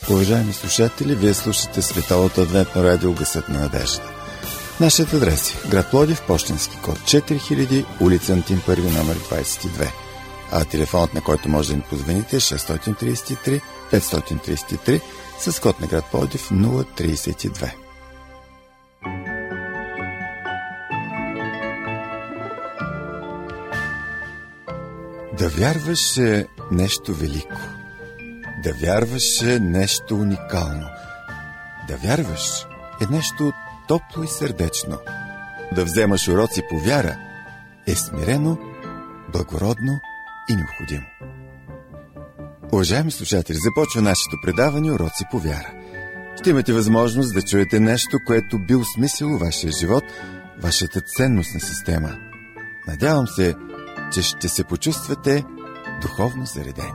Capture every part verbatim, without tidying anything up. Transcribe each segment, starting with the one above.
Уважаеми слушатели, вие слушате Световното адвентно радио Гласът на надеждата. Нашият адрес е град Пловдив, пощенски код четири хиляди, улица Антим първи, номер двадесет и две. А телефонът, на който може да ни позвоните, е шест три три пет три три с код на град Пловдив нула тридесет и две. Да вярваш е нещо велико. Да вярваш е нещо уникално. Да вярваш е нещо топло и сърдечно. Да вземаш уроци по вяра е смирено, благородно и необходимо. Уважаеми слушатели, започва нашето предаване Уроци по вяра. Ще имате възможност да чуете нещо, което би осмислило вашия живот, вашата ценностна система. Надявам се, че ще се почувствате духовно заредени.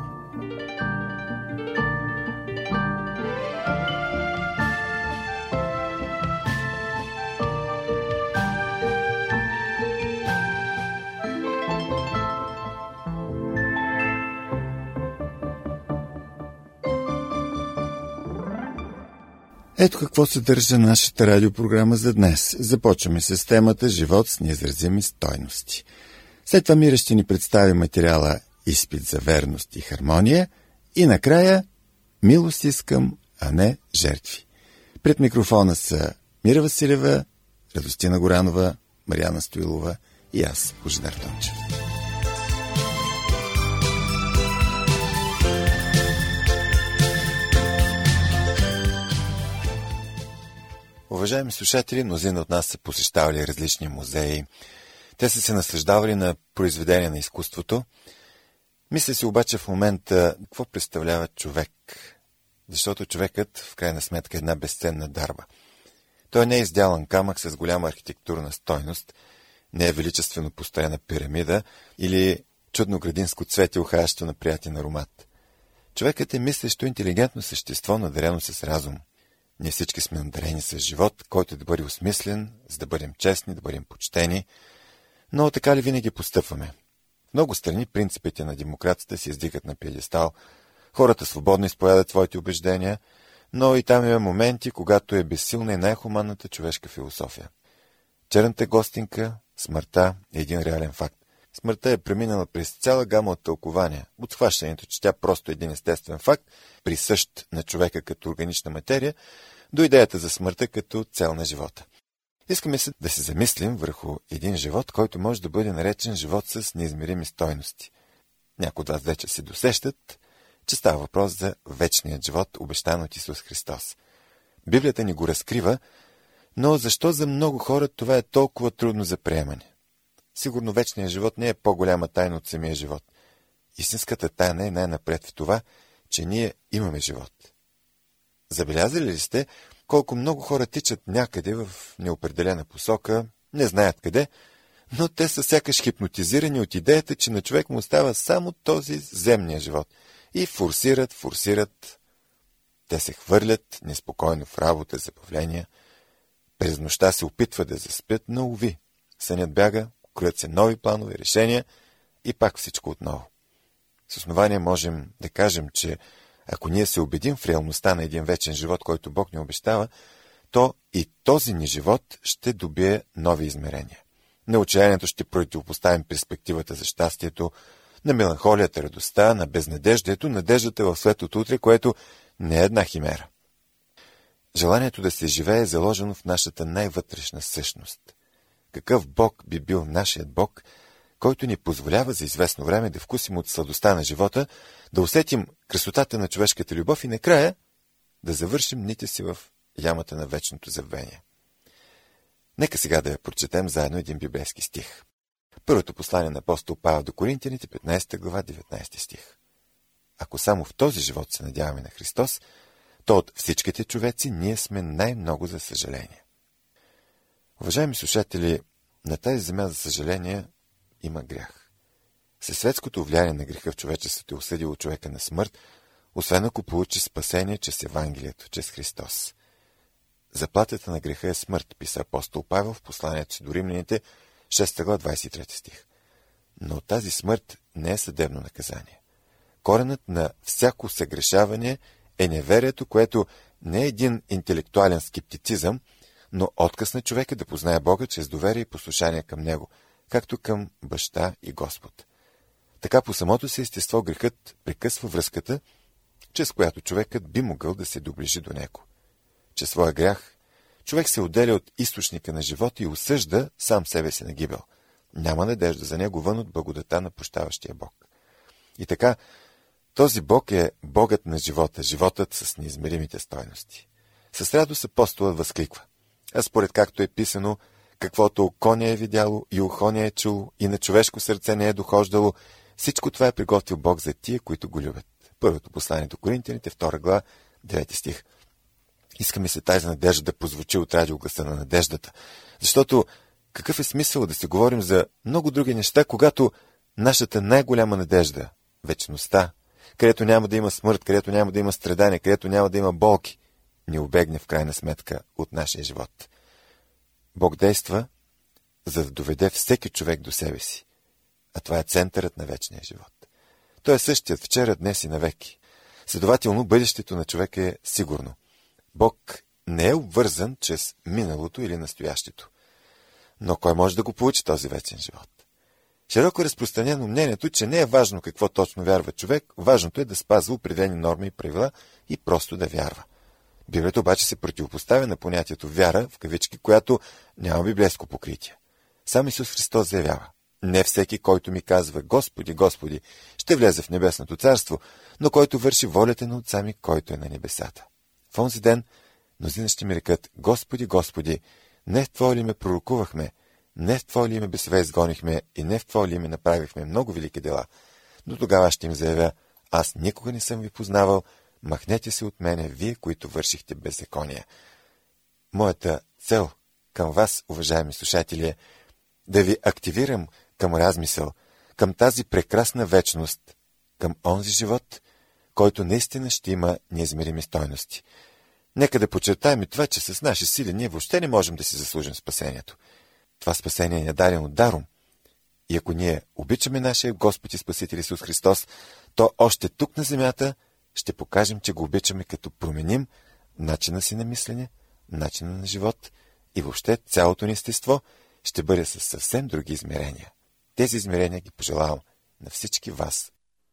Ето какво съдържа нашата радиопрограма за днес. Започваме с темата «Живот с неизразими стойности». След това Мира ще ни представи материала «Изпит за верност и хармония» и накрая «Милост искам, а не жертви». Пред микрофона са Мира Василева, Радостина Горанова, Мариана Стоилова и аз, Божидар Тончев. Уважаеми слушатели, мнозина от нас са посещавали различни музеи. Те са се наслаждавали на произведения на изкуството. Мисля си обаче в момента какво представлява човек. Защото човекът в крайна сметка е една безценна дарба. Той не е издялан камък с голяма архитектурна стойност, не е величествено построена пирамида или чудно градинско цвете, ухаящо на приятен аромат. Човекът е мислещо интелигентно същество, надарено с разум. Ние всички сме надарени с живот, който да бъде осмислен, за да бъдем честни, да бъдем почтени, но така ли винаги постъпваме? В много страни принципите на демокрацията се издигат на пиедестал, хората свободно изповядат своите убеждения, но и там има моменти, когато е безсилна и най-хуманната човешка философия. Черната гостинка, смъртта е един реален факт. Смъртта е преминала през цяла гама от тълкования, от схващането, че тя просто е един естествен факт, присъщ на човека като органична материя, до идеята за смъртта като цел на живота. Искаме се да се замислим върху един живот, който може да бъде наречен живот с неизмерими стойности. Някои от вас вече се досещат, че става въпрос за вечният живот, обещан от Исус Христос. Библията ни го разкрива, но защо за много хора това е толкова трудно за приемане? Сигурно вечният живот не е по-голяма тайна от самия живот. Истинската тайна е най-напред в това, че ние имаме живот. Забелязали ли сте колко много хора тичат някъде в неопределена посока, не знаят къде, но те са сякаш хипнотизирани от идеята, че на човек му остава само този земния живот. И форсират, форсират. Те се хвърлят неспокойно в работа, забавления. През нощта се опитват да заспят, но уви. Сънят бяга, кроят се нови планове, решения и пак всичко отново. С основание можем да кажем, че ако ние се убедим в реалността на един вечен живот, който Бог ни обещава, то и този ни живот ще добие нови измерения. На отчаянието ще противопоставим перспективата за щастието, на меланхолията, радостта, на безнадеждието, надеждата в светлото утре, което не е една химера. Желанието да се живее е заложено в нашата най-вътрешна същност. Какъв Бог би бил нашият Бог, който ни позволява за известно време да вкусим от сладостта на живота, да усетим красотата на човешката любов и накрая да завършим дните си в ямата на вечното забвение. Нека сега да я прочетем заедно един библейски стих. Първото послание на апостол Павел до Коринтяните, петнадесета глава, деветнадесети стих. Ако само в този живот се надяваме на Христос, то от всичките човеци ние сме най-много за съжаление. Уважаеми слушатели, на тази земя, за съжаление, има грях. Всесветското влияние на греха в човечеството е осъдило човека на смърт, освен ако получи спасение чрез Евангелието, чрез Христос. Заплатата на греха е смърт, писа апостол Павел в посланието си до римляните, шеста глава, двадесет и трети стих. Но тази смърт не е съдебно наказание. Коренът на всяко съгрешаване е неверието, което не е един интелектуален скептицизъм, но отказ на човека да познае Бога чрез доверие и послушание към Него, както към Баща и Господ. Така по самото си естество грехът прекъсва връзката, чрез която човекът би могъл да се доближи до Него. Чрез своя грях човек се отделя от източника на живота и осъжда сам себе си на гибел. Няма надежда за него вън от благодата на прощаващия Бог. И така, този Бог е Богът на живота, животът с неизмеримите стойности. С радост апостолът възкликва: а според както е писано, каквото око не е видяло и ухо не е чуло и на човешко сърце не е дохождало, всичко това е приготвил Бог за тия, които го любят. Първото послание до Коринтяните, втора глава, девети стих. Иска ми се тази надежда да прозвучи от радиогласа на надеждата, защото какъв е смисъл да се говорим за много други неща, когато нашата най-голяма надежда, вечността, където няма да има смърт, където няма да има страдание, където няма да има болки, ни обегне в крайна сметка от нашия живот. Бог действа, за да доведе всеки човек до себе си, а това е центърът на вечния живот. Той е същият вчера, днес и навеки. Следователно, бъдещето на човека е сигурно. Бог не е обвързан чрез миналото или настоящето. Но кой може да го получи този вечен живот? Широко е разпространено мнението, че не е важно какво точно вярва човек, важното е да спазва определени норми и правила и просто да вярва. Библията обаче се противопоставя на понятието вяра, в кавички, която няма библейско покритие. Сам Исус Христос заявява: не всеки, който ми казва Господи, Господи, ще влезе в небесното царство, но който върши волята на Отца ми, който е на небесата. В онзи ден мнозина ще ми рекат: Господи, Господи, не в Твое име пророкувахме, не в Твое име бесове изгонихме и не в Твое име направихме много велики дела. Но тогава ще им заявя: аз никога не съм ви познавал, махнете се от мене, вие, които вършихте беззаконие. Моята цел към вас, уважаеми слушатели, е да ви активирам към размисъл, към тази прекрасна вечност, към онзи живот, който наистина ще има неизмерими стойности. Нека да подчертаем и това, че с наши сили ние въобще не можем да си заслужим спасението. Това спасение ни е дадено даром. И ако ние обичаме нашия Господ и Спасител Исус Христос, то още тук на земята ще покажем, че го обичаме, като променим начина си на мислене, начина на живот и въобще цялото ни естество ще бъде със съвсем други измерения. Тези измерения ги пожелавам на всички вас.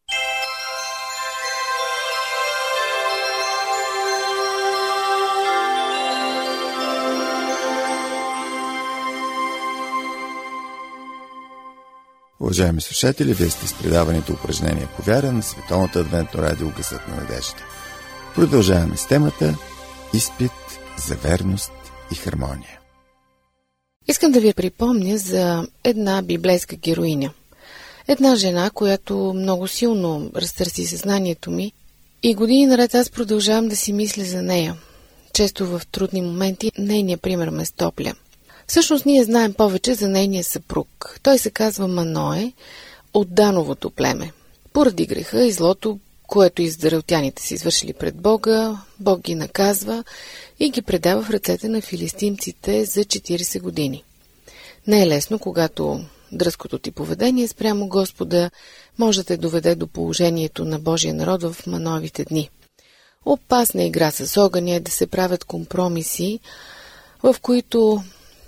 Уважаеми слушатели, вие сте с предаването Упражнение по вяра на Световното адвентно радио Гласът на надеждата. Продължаваме с темата Изпит за верност и хармония. Искам да ви припомня за една библейска героиня. Една жена, която много силно разтърси съзнанието ми и години наред аз продължавам да си мисля за нея. Често в трудни моменти нейният пример ме стопля. Всъщност ние знаем повече за нейния съпруг. Той се казва Маное от Дановото племе. Поради греха и злото, което израелтяните си извършили пред Бога, Бог ги наказва и ги предава в ръцете на филистимците за четирийсет години. Не е лесно, когато дръзкото ти поведение спрямо Господа може да те доведе до положението на Божия народ в Маноевите дни. Опасна игра с огъня е да се правят компромиси, в които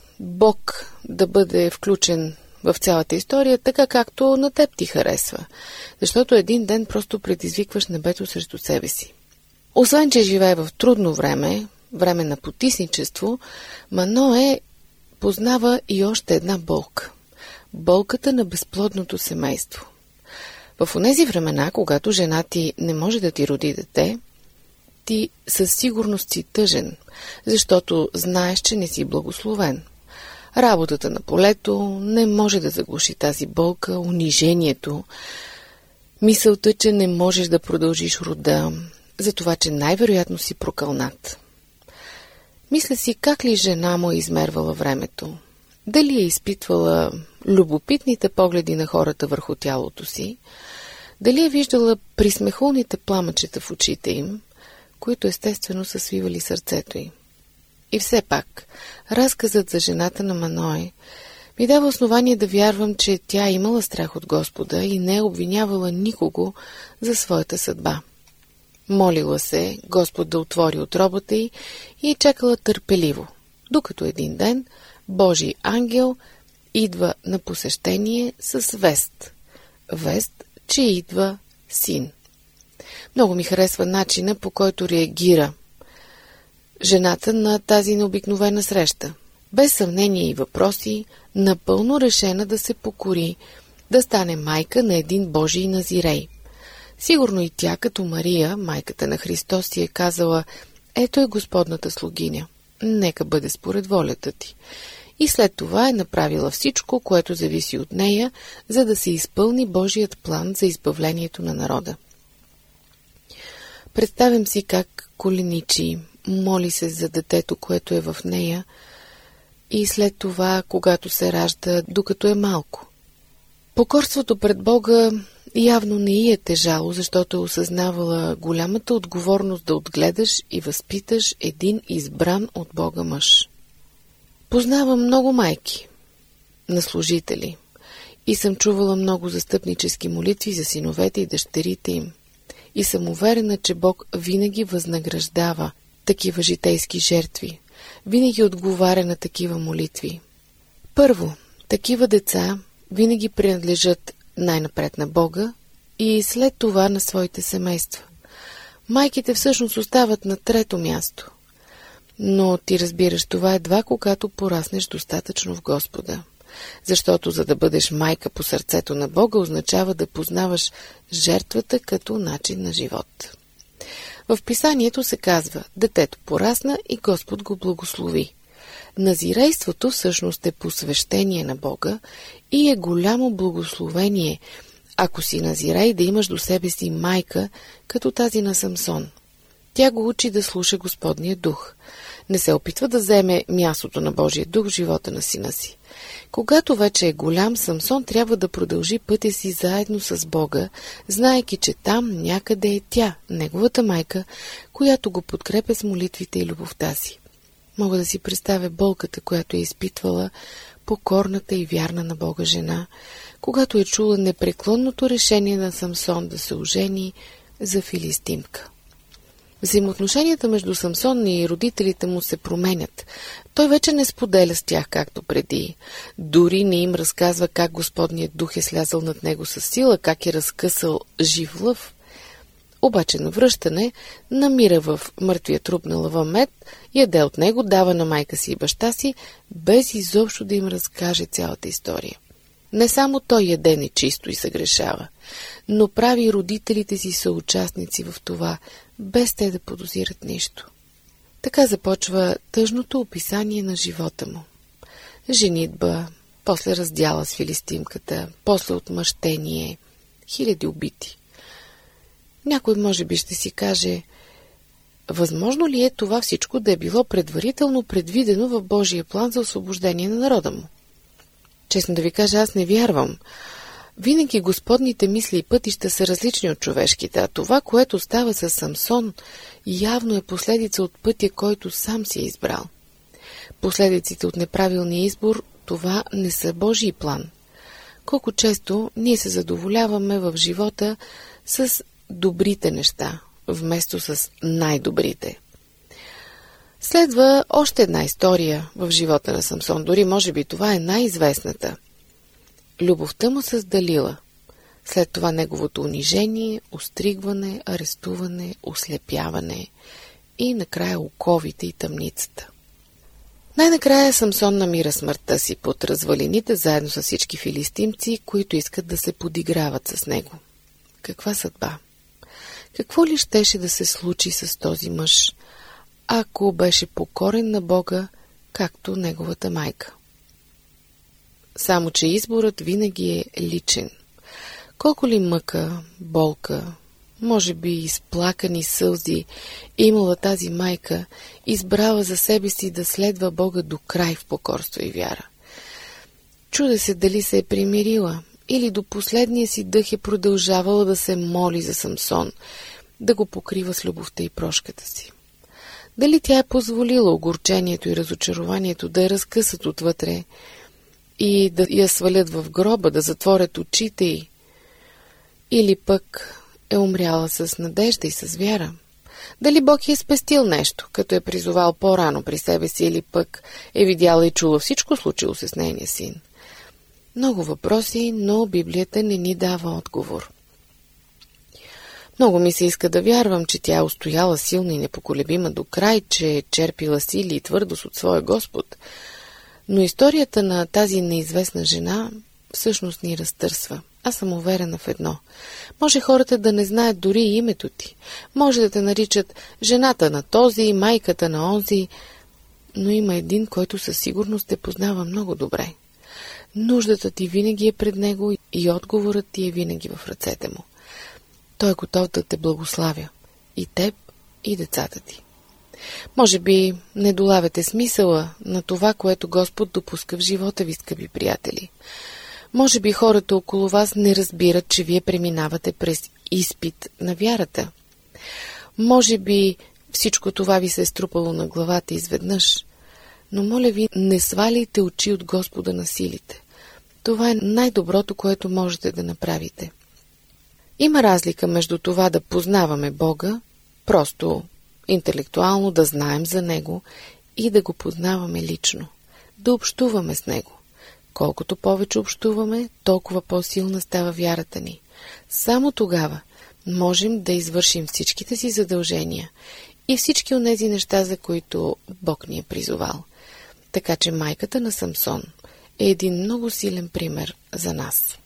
Бог да бъде включен в цялата история, така както на теб ти харесва. Защото един ден просто предизвикваш небето срещу себе си. Освен, че живее в трудно време, време на потисничество, Маное познава и още една болка. Болката на безплодното семейство. В онези времена, когато жена ти не може да ти роди дете, ти със сигурност си тъжен, защото знаеш, че не си благословен. Работата на полето не може да заглуши тази болка, унижението, мисълта, че не можеш да продължиш рода, за това, че най-вероятно си прокълнат. Мисля си, как ли жена му е измервала времето? Дали е изпитвала любопитните погледи на хората върху тялото си? Дали е виждала присмехулните пламъчета в очите им, които естествено са свивали сърцето й? И все пак, разказът за жената на Маное ми дава основание да вярвам, че тя имала страх от Господа и не е обвинявала никого за своята съдба. Молила се Господ да отвори отробата й и чакала търпеливо, докато един ден Божий ангел идва на посещение с вест. Вест, че идва син. Много ми харесва начина, по който реагира жената на тази необикновена среща. Без съмнение и въпроси, напълно решена да се покори, да стане майка на един Божий назирей. Сигурно и тя, като Мария, майката на Христос, си е казала: ето е Господната слугиня, нека бъде според волята ти. И след това е направила всичко, което зависи от нея, за да се изпълни Божият план за избавлението на народа. Представям си как коленичи, моли се за детето, което е в нея, и след това, когато се ражда, докато е малко. Покорството пред Бога явно не й е тежало, защото е осъзнавала голямата отговорност да отгледаш и възпиташ един избран от Бога мъж. Познавам много майки на служители и съм чувала много застъпнически молитви за синовете и дъщерите им. И съм уверена, че Бог винаги възнаграждава такива житейски жертви, винаги отговаря на такива молитви. Първо, такива деца винаги принадлежат най-напред на Бога и след това на своите семейства. Майките всъщност остават на трето място. Но ти разбираш това едва когато пораснеш достатъчно в Господа. Защото за да бъдеш майка по сърцето на Бога означава да познаваш жертвата като начин на живот. В писанието се казва: детето порасна и Господ го благослови. Назирейството всъщност е посвещение на Бога и е голямо благословение, ако си назирей, да имаш до себе си майка, като тази на Самсон. Тя го учи да слуша Господния дух. Не се опитва да вземе мястото на Божия дух в живота на сина си. Когато вече е голям, Самсон трябва да продължи пътя си заедно с Бога, знаейки, че там някъде е тя, неговата майка, която го подкрепя с молитвите и любовта си. Мога да си представя болката, която е изпитвала покорната и вярна на Бога жена, когато е чула непреклонното решение на Самсон да се ожени за филистимка. Взаимоотношенията между Самсон и родителите му се променят. Той вече не споделя с тях както преди. Дори не им разказва как Господният дух е слязал над него със сила, как е разкъсал жив лъв. Обаче на връщане намира в мъртвия труп на лъва мед, яде от него, дава на майка си и баща си, без изобщо да им разкаже цялата история. Не само той яде нечисто и съгрешава, но прави родителите си съучастници в това, без те да подозират нищо. Така започва тъжното описание на живота му. Женитба, после раздяла с филистимката, после отмъщение, хиляди убити. Някой може би ще си каже: възможно ли е това всичко да е било предварително предвидено в Божия план за освобождение на народа му? Честно да ви кажа, аз не вярвам. Винаги Господните мисли и пътища са различни от човешките, а това, което става с Самсон, явно е последица от пътя, който сам си е избрал. Последиците от неправилния избор, това не са Божий план. Колко често ние се задоволяваме в живота с добрите неща, вместо с най-добрите. Следва още една история в живота на Самсон, дори може би това е най-известната. Любовта му с Далила, след това неговото унижение, остригване, арестуване, ослепяване и накрая оковите и тъмницата. Най-накрая Самсон намира смъртта си под развалините, заедно с всички филистимци, които искат да се подиграват с него. Каква съдба? Какво ли щеше да се случи с този мъж, ако беше покорен на Бога, както неговата майка? Само че изборът винаги е личен. Колко ли мъка, болка, може би изплакани сълзи имала тази майка, избрала за себе си да следва Бога до край в покорство и вяра. Чудя се дали се е примирила или до последния си дъх е продължавала да се моли за Самсон, да го покрива с любовта и прошката си. Дали тя е позволила огорчението и разочарованието да я разкъсат отвътре и да я свалят в гроба, да затворят очите й, или пък е умряла с надежда и с вяра? Дали Бог е спестил нещо, като е призовал по-рано при себе си, или пък е видяла и чула всичко случило се с нейния син? Много въпроси, но Библията не ни дава отговор. Много ми се иска да вярвам, че тя е устояла силна и непоколебима до край, че е черпила сили и твърдост от своя Господ. Но историята на тази неизвестна жена всъщност ни разтърсва. Аз съм уверена в едно. Може хората да не знаят дори и името ти. Може да те наричат жената на този, майката на онзи, но има един, който със сигурност те познава много добре. Нуждата ти винаги е пред него и отговорът ти е винаги в ръцете му. Той е готов да те благославя. И теб, и децата ти. Може би не долавяте смисъла на това, което Господ допуска в живота ви, скъпи приятели. Може би хората около вас не разбират, че вие преминавате през изпит на вярата. Може би всичко това ви се е струпало на главата изведнъж. Но моля ви, не сваляйте очи от Господа на силите. Това е най-доброто, което можете да направите. Има разлика между това да познаваме Бога, просто интелектуално да знаем за Него, и да го познаваме лично, да общуваме с Него. Колкото повече общуваме, толкова по-силна става вярата ни. Само тогава можем да извършим всичките си задължения и всички онези неща, за които Бог ни е призовал. Така че майката на Самсон е един много силен пример за нас.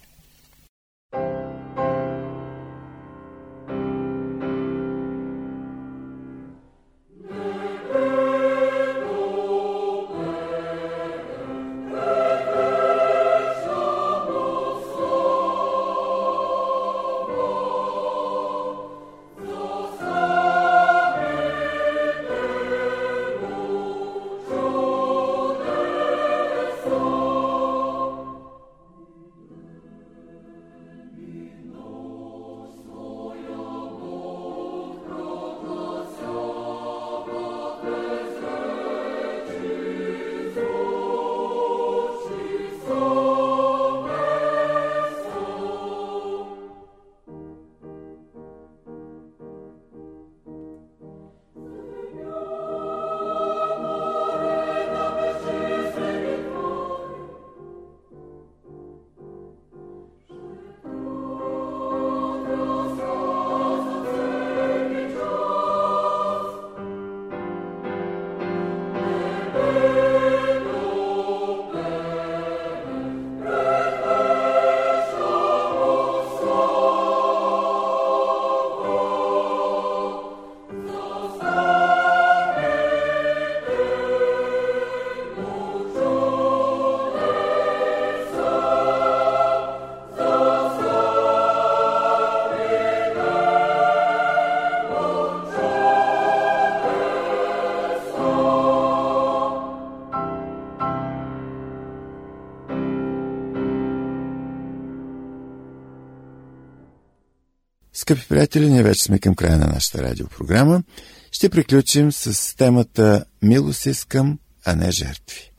Скъпи приятели, ние вече сме към края на нашата радиопрограма. Ще приключим с темата «Милост искам, а не жертви».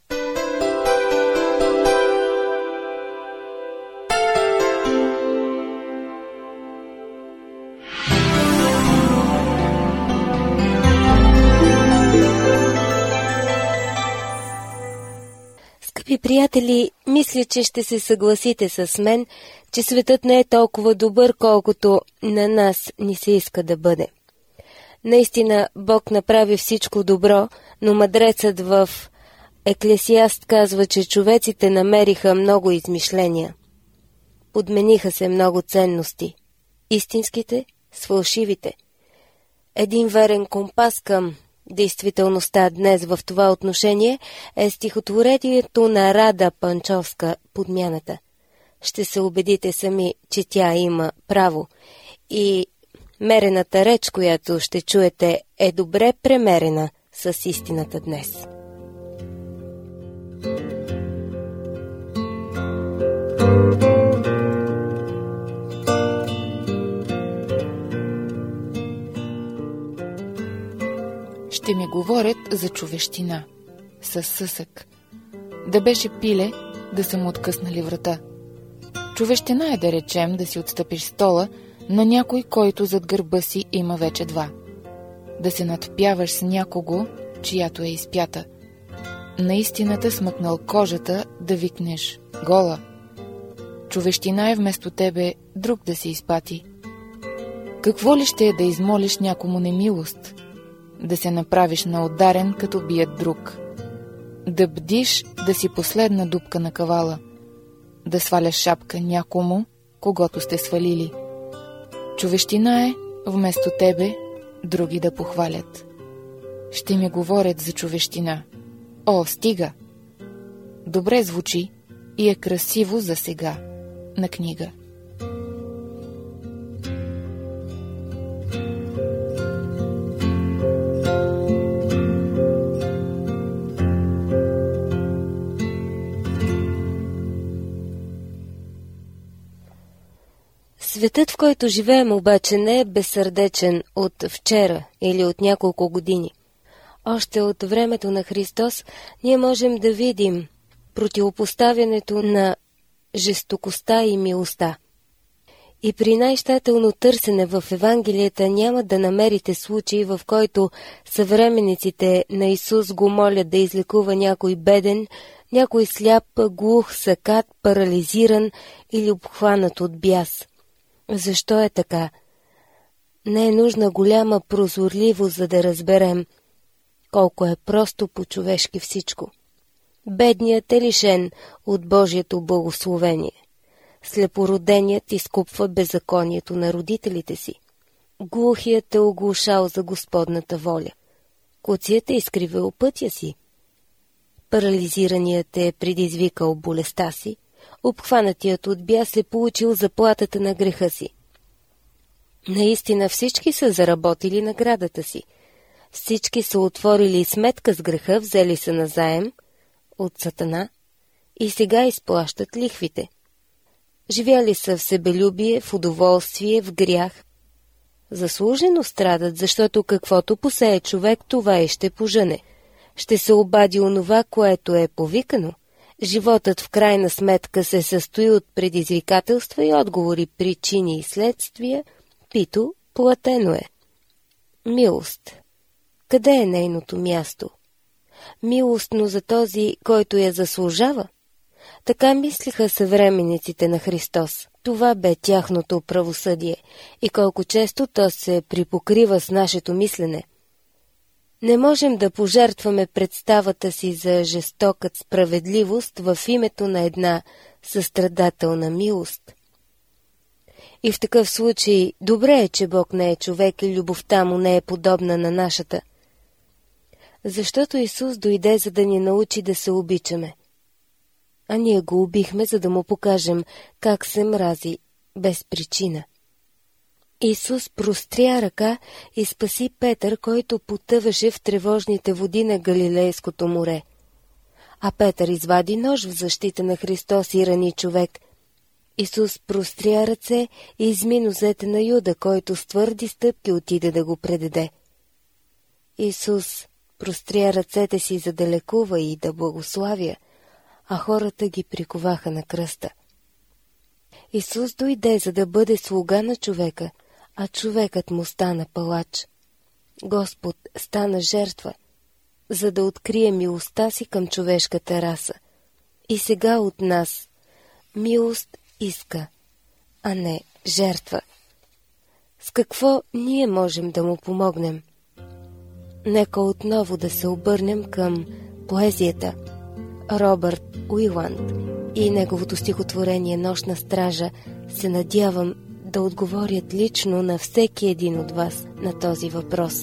Скъпи приятели, мисля, че ще се съгласите с мен, че светът не е толкова добър, колкото на нас ни се иска да бъде. Наистина, Бог направи всичко добро, но мъдрецът в Еклесиаст казва, че човеците намериха много измишления. Подмениха се много ценности. Истинските с фалшивите. Един верен компас към действителността днес в това отношение е стихотворението на Рада Панчовска «Подмяната». Ще се убедите сами, че тя има право. И мерената реч, която ще чуете, е добре премерена с истината днес. Ще ми говорят за човещина, със съсък. Да беше пиле, да са му откъснали врата. Човещина е, да речем, да си отстъпиш стола, на някой, който зад гърба си има вече два. Да се надпяваш с някого, чиято е изпята. Наистина те смъкнал кожата да викнеш гола. Човещина е вместо тебе друг да се изпати. Какво ли ще е да измолиш някому немилост? Да се направиш наударен, като бият друг. Да бдиш да си последна дупка на кавала. Да сваляш шапка някому, когото сте свалили. Човещина е вместо тебе други да похвалят. Ще ми говорят за човещина. О, стига! Добре звучи и е красиво за сега на книга. Светът, в който живеем, обаче не е безсърдечен от вчера или от няколко години. Още от времето на Христос ние можем да видим противопоставянето на жестокостта и милостта. И при най-щателно търсене в Евангелията няма да намерите случаи, в който съвременниците на Исус го молят да излекува някой беден, някой сляп, глух, сакат, парализиран или обхванат от бяс. Защо е така? Не е нужна голяма прозорливост, за да разберем колко е просто по-човешки всичко. Бедният е лишен от Божието благословение. Слепороденият изкупва беззаконието на родителите си. Глухият е оглушал за Господната воля. Куцият е изкривил пътя си. Парализираният е предизвикал болестта си. Обхванатият от бяс е получил заплатата на греха си. Наистина всички са заработили наградата си. Всички са отворили сметка с греха, взели са назаем от Сатана и сега изплащат лихвите. Живяли са в себелюбие, в удоволствие, в грях. Заслужено страдат, защото каквото посее човек, това и ще пожъне. Ще се обади онова, което е повикано. Животът в крайна сметка се състои от предизвикателства и отговори, причини и следствия, пито платено е. Милост. Къде е нейното място? Милостно за този, който я заслужава? Така мислиха съвременниците на Христос. Това бе тяхното правосъдие и колко често то се припокрива с нашето мислене. Не можем да пожертваме представата си за жестокът справедливост в името на една състрадателна милост. И в такъв случай добре е, че Бог не е човек и любовта му не е подобна на нашата. Защото Исус дойде, за да ни научи да се обичаме. А ние го убихме, за да му покажем как се мрази без причина. Исус простря ръка и спаси Петър, който потъваше в тревожните води на Галилейското море. А Петър извади нож в защита на Христос и рани човек. Исус простря ръце и изми нозете на Юда, който с твърди стъпки отиде да го предаде. Исус простря ръцете си, за да лекува и да благославя, а хората ги приковаха на кръста. Исус дойде, за да бъде слуга на човека, а човекът му стана палач. Господ стана жертва, за да открие милостта си към човешката раса. И сега от нас милост иска, а не жертва. С какво ние можем да му помогнем? Нека отново да се обърнем към поезията. Робърт Уиланд и неговото стихотворение «Нощна стража» се надявам да отговорят лично на всеки един от вас на този въпрос.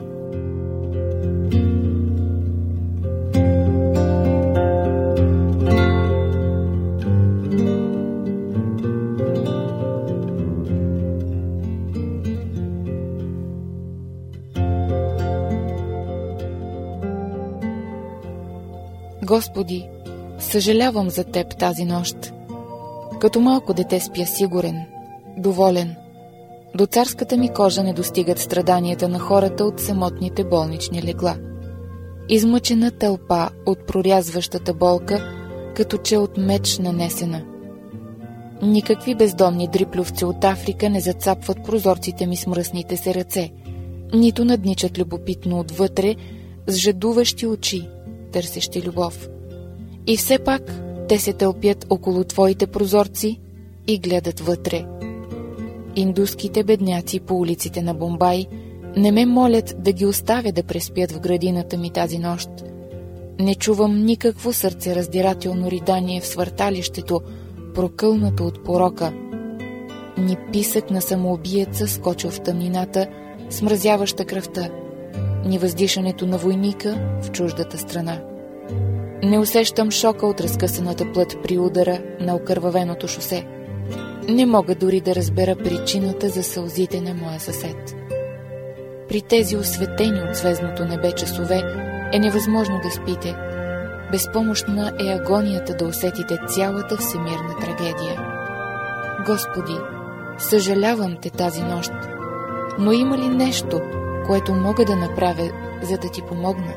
Господи, съжалявам за Теб тази нощ. Като малко дете спя сигурен, доволен. До царската ми кожа не достигат страданията на хората от самотните болнични легла. Измъчена тълпа от прорязващата болка, като че от меч нанесена. Никакви бездомни дриплювци от Африка не зацапват прозорците ми с мръсните се ръце, нито надничат любопитно отвътре с жадуващи очи, търсещи любов. И все пак те се тълпят около твоите прозорци и гледат вътре. Индуските бедняци по улиците на Бомбай не ме молят да ги оставя да преспят в градината ми тази нощ. Не чувам никакво сърцераздирателно ридание в свърталището, прокълнато от порока. Ни писък на самоубиеца, скочил в тъмнината, смразяваща кръвта, ни въздишането на войника в чуждата страна. Не усещам шока от разкъсаната плът при удара на окървавеното шосе. Не мога дори да разбера причината за сълзите на моя съсед. При тези осветени от звездното небе часове е невъзможно да спите. Безпомощна е агонията да усетите цялата всемирна трагедия. Господи, съжалявам те тази нощ, но има ли нещо, което мога да направя, за да ти помогна?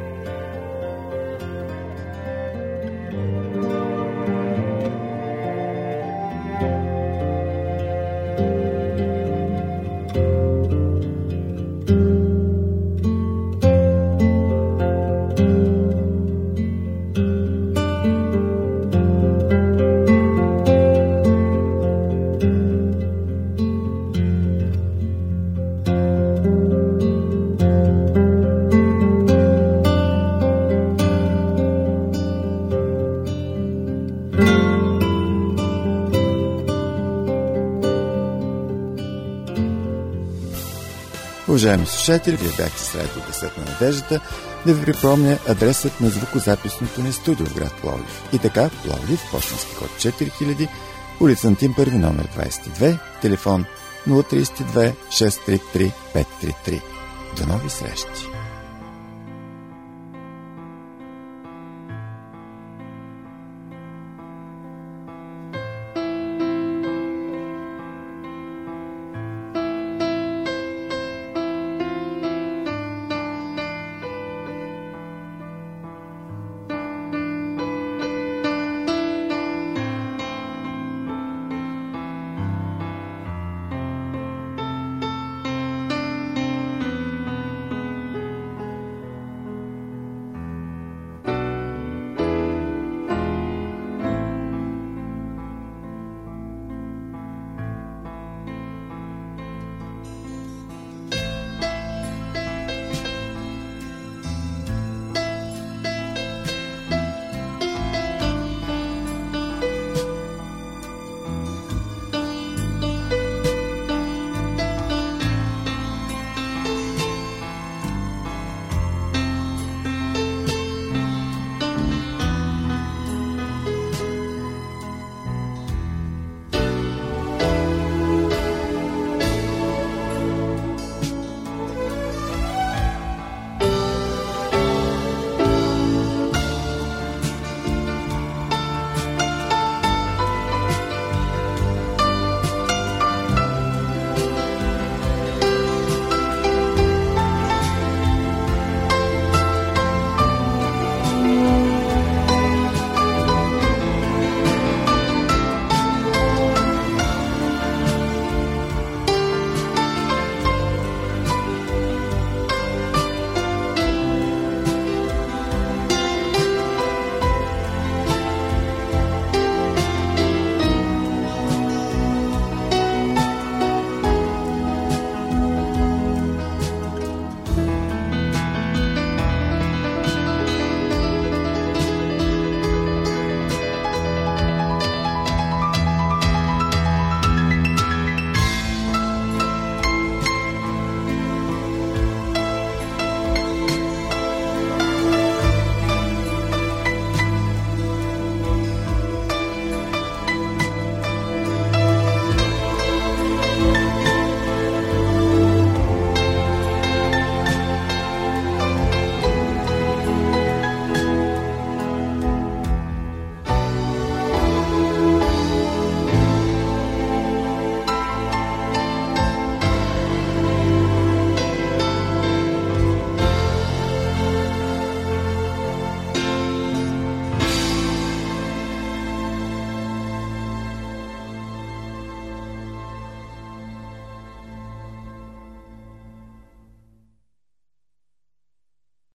Уважаеми слушатели, вие бяхте с радио Гласът на надеждата. Да ви припомня адресът на звукозаписното ни студио в град Пловдив. И така, Пловдив, пощенски код четири хиляди, улица Антим първи, номер двадесет и две, телефон нула три две шест три три пет три три. До нови срещи!